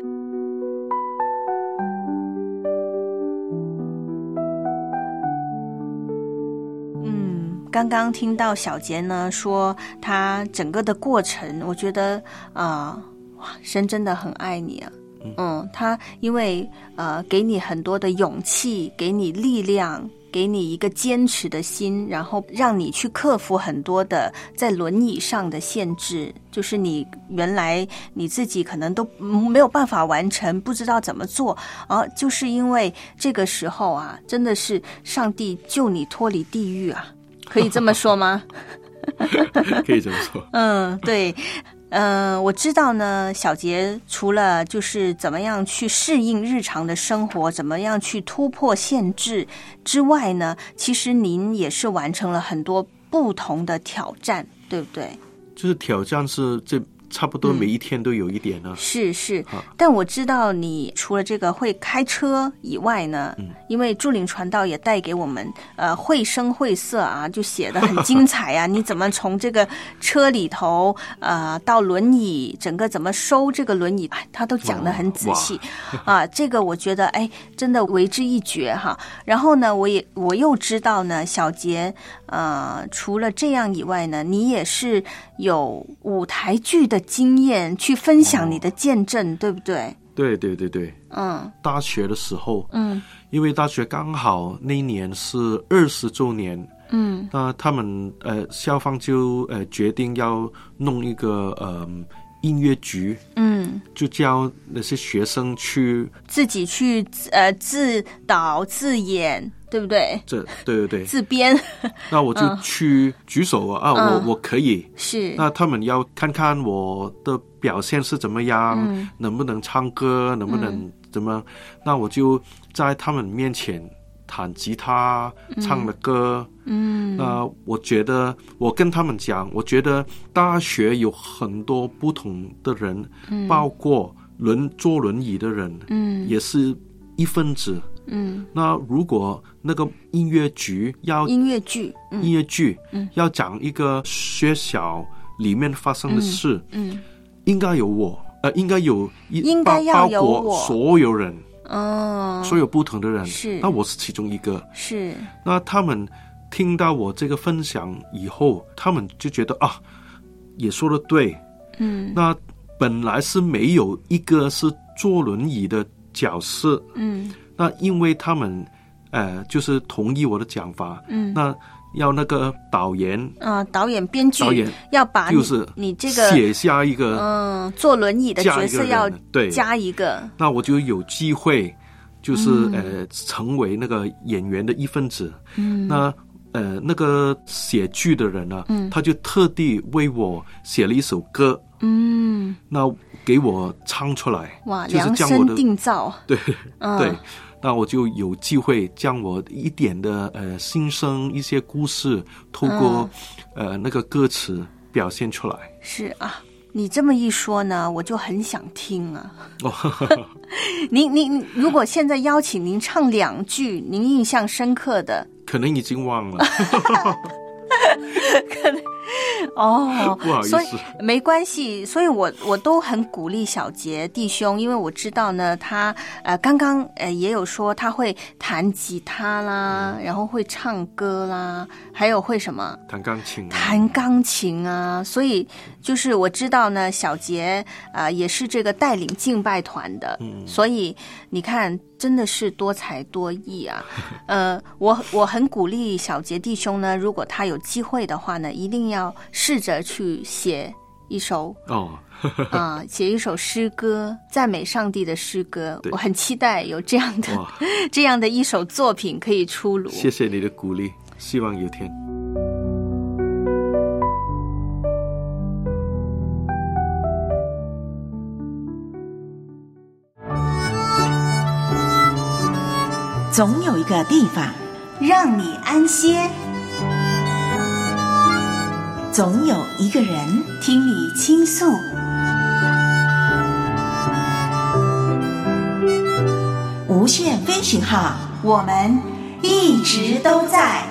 刚刚听到小杰呢说他整个的过程，我觉得啊，哇，神真的很爱你啊。嗯，他因为呃给你很多的勇气，给你力量，给你一个坚持的心，然后让你去克服很多的在轮椅上的限制，就是你原来你自己可能都没有办法完成，不知道怎么做啊，就是因为这个时候啊，真的是上帝救你脱离地狱啊。可以这么说吗？ 可以这么说。 嗯，对，嗯、呃，我知道呢。小杰除了就是怎么样去适应日常的生活，怎么样去突破限制之外呢，其实您也是完成了很多不同的挑战，对不对？ 就是挑战是这。差不多每一天都有一点呢、啊嗯、是是，但我知道你除了这个会开车以外呢、嗯、因为祝领传道也带给我们呃绘声绘色啊，就写得很精彩啊你怎么从这个车里头呃到轮椅，整个怎么收这个轮椅，他都讲得很仔细啊，这个我觉得哎真的为之一绝哈。然后呢我也我又知道呢，小杰呃除了这样以外呢，你也是有舞台剧的经验去分享你的见证、哦、对不对？ 对对对对， 嗯， 大学的时候， 嗯， 因为大学刚好那一年是二十周年， 嗯， 那他们呃校方就呃决定要弄一个呃音乐局， 嗯， 就教那些学生去自己去呃自导自演。对不对？ 这对对对， 自编。 那我就去举手啊，嗯、啊我我可以。 是。 那他们要看看我的表现是怎么样， 嗯、 能不能唱歌，能不能怎么？嗯、那我就在他们面前弹吉他，唱的歌。 嗯。 那我觉得，我跟他们讲，我觉得大学有很多不同的人， 嗯、 包括轮坐轮椅的人， 嗯， 也是一份子。 嗯， 那如果那个音乐剧要音乐剧，嗯、 音乐剧， 嗯， 要讲一个学校里面发生的事， 嗯，嗯应该有我，呃，应该有一应该要有我， 包括所有人， 哦， 所有不同的人， 是， 那我是其中一个， 是， 那他们听到我这个分享以后，他们就觉得啊，也说得对， 嗯， 那本来是没有一个是坐轮椅的角色， 嗯。 那因为他们，呃，就是同意我的讲法， 嗯， 那要那个导演啊、呃，导演、编剧导演要把你就是你这个写下一个， 嗯，坐轮椅的角色要对加一个， 那我就有机会，就是、 嗯、 呃，成为那个演员的一份子。 嗯， 那呃，那个写剧的人呢， 嗯， 他就特地为我写了一首歌， 嗯， 那给我唱出来， 哇， 就是量身定造， 对， 嗯、 对。那我就有机会将我一点的呃心声、一些故事，透过、嗯、呃那个歌词表现出来。 是啊，你这么一说呢，我就很想听啊。 哦， 您您如果现在邀请您唱两句您印象深刻的， 可能已经忘了。 可能哦， 不好意思， 所以没关系，所以我我都很鼓励小杰弟兄，因为我知道呢，他呃刚刚呃也有说他会弹吉他啦，然后会唱歌啦，还有会什么弹钢琴、啊， 弹钢琴啊，所以就是我知道呢，小杰啊、呃、也是这个带领敬拜团的， 嗯， 所以你看。真的是多才多艺啊！呃，我我很鼓励小杰弟兄呢，如果他有机会的话呢，一定要试着去写一首哦啊、呃，写一首诗歌，赞美上帝的诗歌。我很期待有这样的这样的一首作品可以出炉。 谢谢你的鼓励，希望有天。 总有一个地方让你安歇， 总有一个人听你倾诉。 无限飞行号， 我们一直都在。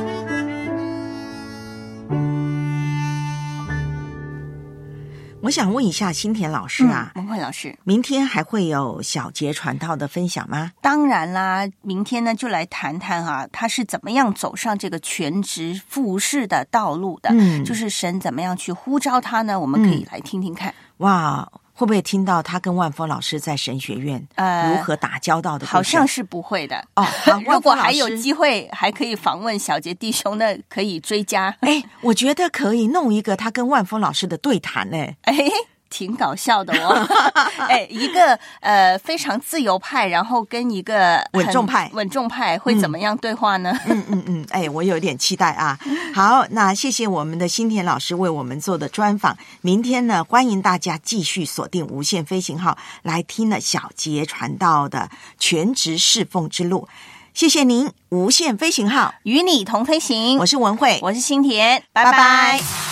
我想问一下新田老师啊， 文慧老师， 明天还会有小节传道的分享吗？ 当然啦，明天呢就来谈谈啊，他是怎么样走上这个全职服事的道路的， 嗯， 就是神怎么样去呼召他呢？我们可以来听听看。 嗯、哇！会不会听到他跟万峰老师在神学院呃如何打交道的故事？ 好像是不会的哦。 如果还有机会，还可以访问小杰弟兄的，可以追加。 哎，我觉得可以弄一个他跟万峰老师的对谈呢。 哎。挺搞笑的哦，哎，一个呃非常自由派，然后跟一个稳重派， 稳重派会怎么样对话呢？ 嗯嗯嗯，哎，我有点期待啊。好，那谢谢我们的新田老师为我们做的专访。明天呢，欢迎大家继续锁定无限飞行号来听了小节传道的全职侍奉之路。谢谢您，无限飞行号与你同飞行。 我是文慧， 我是新田，拜拜。 拜拜。